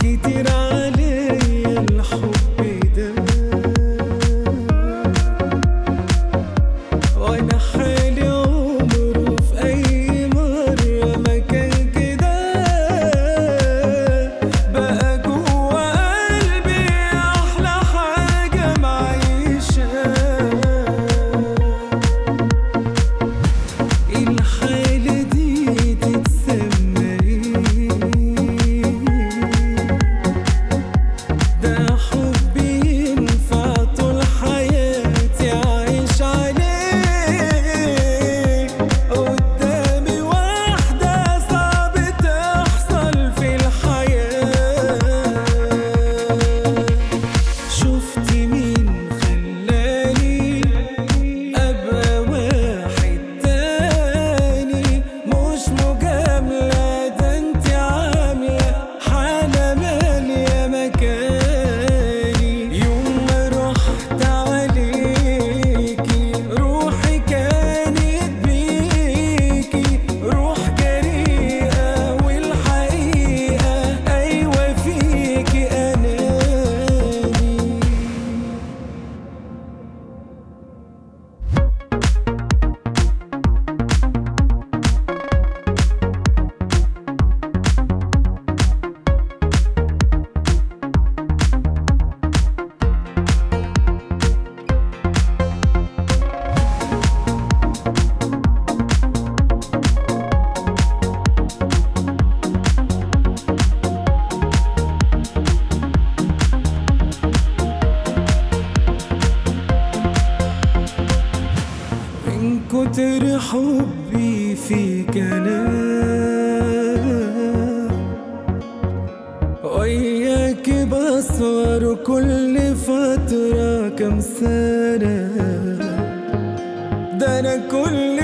كتير عليا الحب ده، وانا حالي عمره في اي مرة ما كان كده. بقى جوا قلبي احلى حاجة معيشة. الحالة دي تتسمى ايه؟ ده حب ينفع طول حياتي أعيش عليه. قدامي واحدة صعب تحصل في الحياة. شفت مين خلاني أبقى واحد تاني؟ مش مجاملة، ده انت عاملة حالة مالية مكاني. يوم ما رحت عليكي روحي كانت بيكي، روح جريئة والحقيقة أيوة فيكي أناني. من كتر حبي فيك أنا وياكي بصور كل فترة كام سنة. ده أنا كل